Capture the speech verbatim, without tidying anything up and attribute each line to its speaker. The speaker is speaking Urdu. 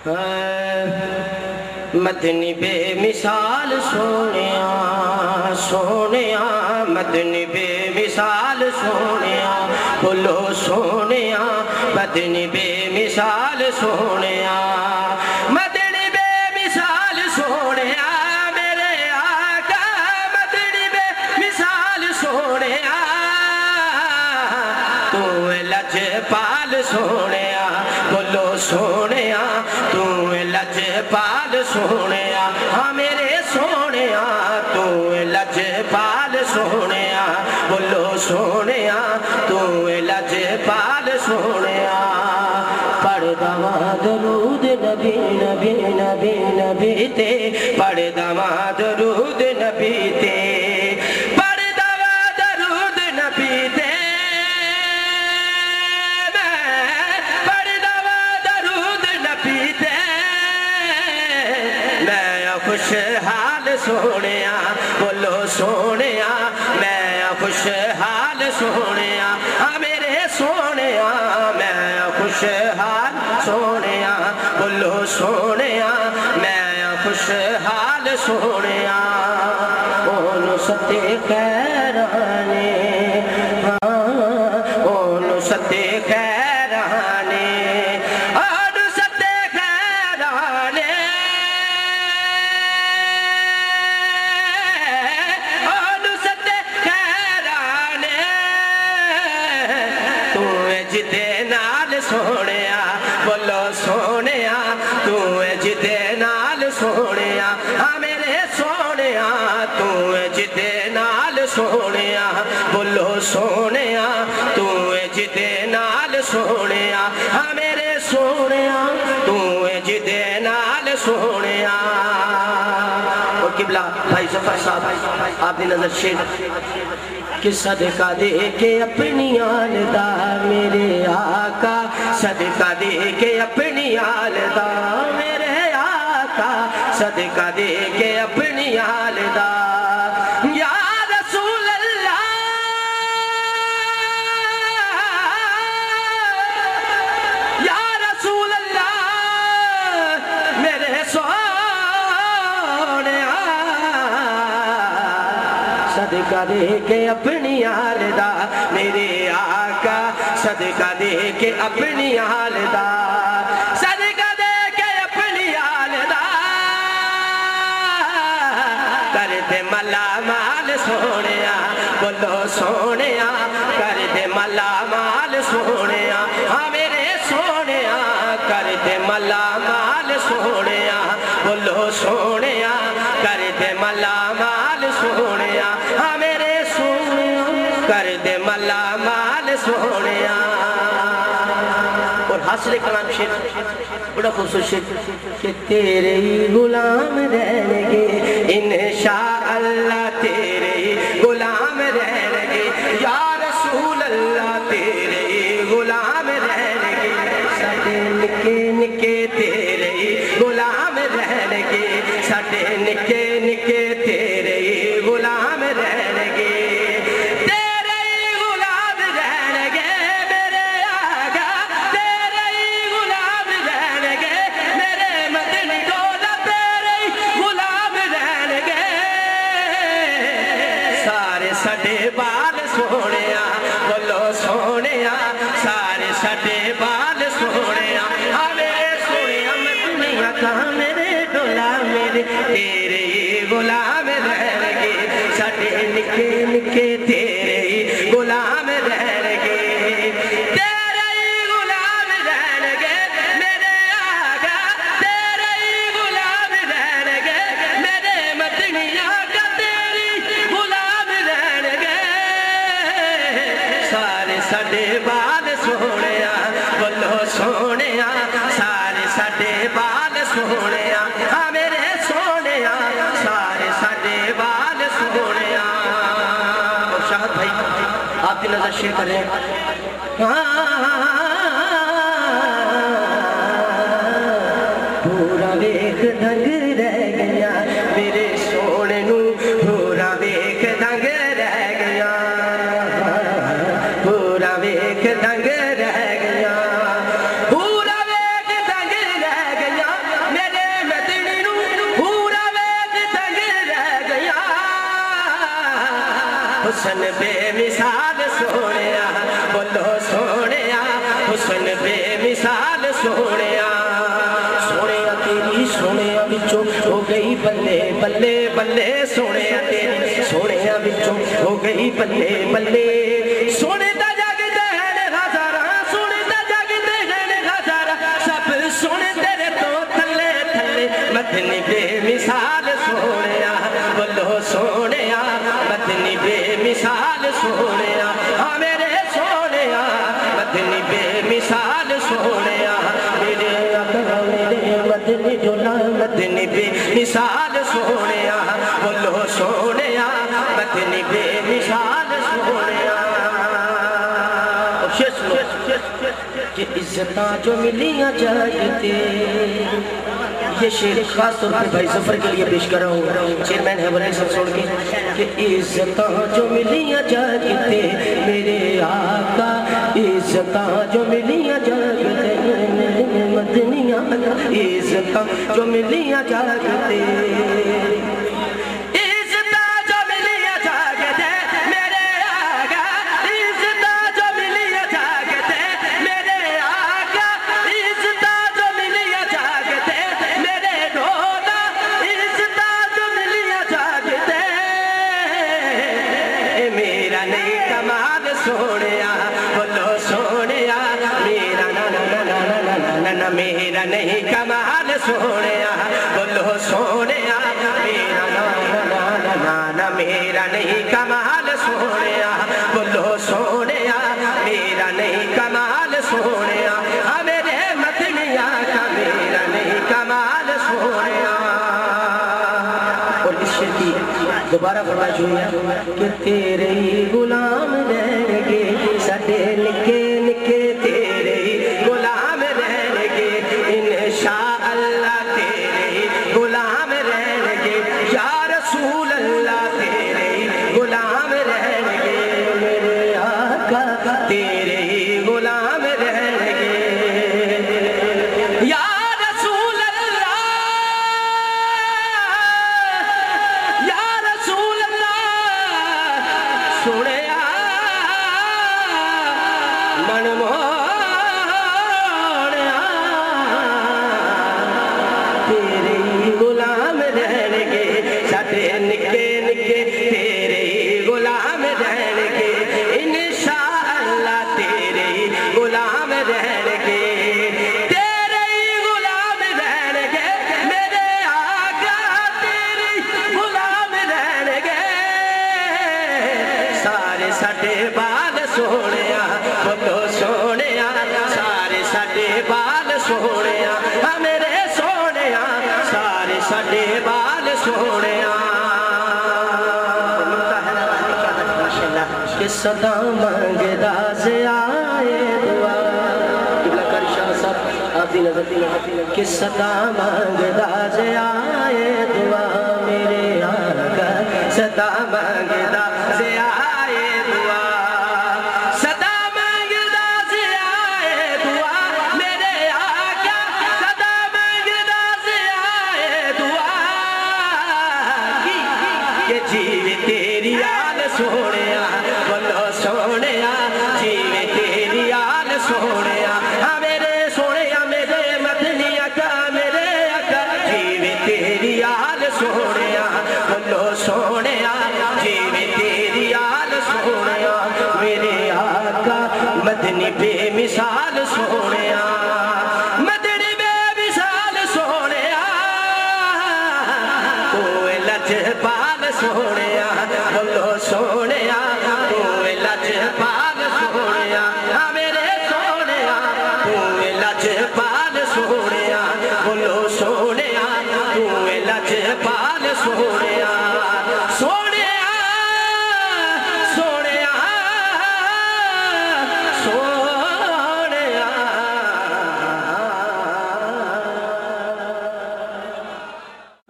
Speaker 1: مدنی بے مثال سونیا سونیا مدنی بے مثال سونیا بولو سونیا مدنی بے مثال سونیا مدنی بے مثال سونیا میرے آقا مدنی بے مثال سونیا تو لج پال سونیا بولو سونیا تو لج پال سونیا ہاں میرے سونیا تو لج پال سونیا بولو سونیا تو لج پال سونیا پڑھ دواں درود نبی نبی نبی نبی تے پڑھ دواں درود نبی تے پڑھ دواں درود نبی تے خوشحال سونیا بولو سونیا میں خوشحال سونیا ہاں میرے سونیا میں خوشحال سونیا بولو سونیا میں خوشحال سونیا اونو ستے خیرانے ہاں اونو ستے خیرانے سونیا بولو سونیا تو جدے نال سونیا ہاں میرے سونیا تو جدے نال سونیا بولو سونیا تو جدے نال سونیا ہاں میرے سونیا تو جدے نال سونیا اور قبلہ بھائی ظفر صاحب آپ نے نظر شیر کہ صدقہ دے کے اپنی آلدہ میرے آقا صدقہ دے کے اپنی آلدہ میرے آقا صدقہ دے کے اپنی آلدہ یا رسول اللہ یا رسول اللہ میرے سونے صدقہ دے کے اپنی آلدہ میرے آقا صدقہ دے کے اپنی آلدہ صدقہ دے کے اپنی آلدہ کر دے ملا مال سونیا بولو سونیا کر دے ملا مال سونیا ہاں میرے سونیا کر دے ملا مال سونیا بولو سونیا کر دے ملا مال سونیا ہاں میرے سونیا کر دے ملا مال سونیا اور حاصل کلام شیر بڑا خصوص شیر کہ تیرے ہی غلام رہنے گے انشاءاللہ تیرے ہی غلام رہنے گے یا رسول اللہ تیرے ہی غلام رہنے گے ساڑھے نکے نکے تیرے ہی غلام رہنے گے ساڑھے نکے نکے تیرے ہی غلام رہنے گے تیرے ہی غلام رہنے گے میرے آقا تیرے ہی غلام رہنے گے میرے مدنی دولا تیرے ہی غلام رہنے گے سارے سڈے بال سونیا بولو سونیا سارے سڈے بال سونیا ہاں میرے سونیا مدنی آقا میرے دولا میرے تیرے ہی غلام رہنے گے ساڑھے نکے نکے تیرے ہی غلام رہنے گے تیرے ہی غلام رہنے گے میرے آقا تیرے ہی غلام رہنے گے میرے مدنی آقا تیری غلام رہنے گے سارے سڈے بال سونیا بولو سونیا سارے سڈے بال سونیا ہاں میرے سونیا سارے سڈے بال سونیا اور شاہد بھائی آپ کی نظر شیئر کریں پورا ویک دنگ رہ گیا میرے سونے نو پورا ویک دنگ رہ گیا پورا ویک دنگ رہ گیا پورا ویک دنگ رہ گیا حسن بے مثال سونیا بولو سونیا حسن بے مثال سونیا سونیا تیری سونیا بچوں ہو گئی بلے بلے بلے سونیا تیری سونیا بچوں ہو گئی بلے بلے سونے دا جگدے ہیں ہزارہ سونے دا جگدے ہیں ہزارہ سب سونے تیرے تو تھلے تھلے مدنی بے مثال سونیا بولو سونیا مدنی بے مثال سونیا ہاں میرے سونیا مدنی بے مثال سونیا میرے آقا میرے مدنی جولا مدنی بے مثال سونیا بولو سونیا مدنی بے مثال سونیا کہ عزتاں جو ملیاں جاگتے یہ شعر خاص طور پر بھائی ظفر کے لیے پیش کر رہا ہوں چیئرمین ہے بلائے سب سوڑ کے کہ عزتاں جو ملیاں جاگتے میرے آقا عزتاں جو ملیاں جاگتے مدنیاں عزتاں جو ملیاں جاگتے میرا نہیں کمال سونیا بولو سونیا میرا نانا نانا میرا نہیں کمال سونیا بولو سونیا میرا نہیں کمال سونیا ہاں میرے مدنیا کا میرا نہیں کمال سونیا اور اس شعر کی دوبارہ فرمائش ہوئی ہے کہ تیرے ہی غلام رہیں گے سڈے نکے نکے تیرے ہی غلام رہیں گے انشاءاللہ تیرے ہی غلام رہیں گے یا رسول اللہ تیرے ہی غلام رہیں گے میرے آقا تیرے ہی غلام رہیں گے یا رسول اللہ یا رسول اللہ سنے من موڑیا تیرے ہی غلام رہیں گے ساڈے نکے نکے تیرے ہی غلام رہیں گے انشاءاللہ تیرے ہی غلام رہیں گے تیرے ہی غلام رہیں گے میرے آقا تیرے ہی غلام رہیں گے سارے ساڈے بال سونیا بولو سونیا سارے ساڈے بال سونیا ہاں میرے سونیا سارے ساڈے بال سونیا کہ صدا مانگدا سے آئے دعا قبلہ کاری شاہ صاحب آپ دی نظر دی نظر کہ صدا مانگدا سے آئے دعا میرے آقا صدا مانگدا سے آئے دعا جیوے تیری آل سونیا بولو سونیا جیوے تیری آل سونیا ہاں میرے سونیا میرے مدنی آقا میرے آقا جیوے تیری آل سونیا بولو سونیا جیوے تیری آل سونیا میرے آقا مدنی بے مثال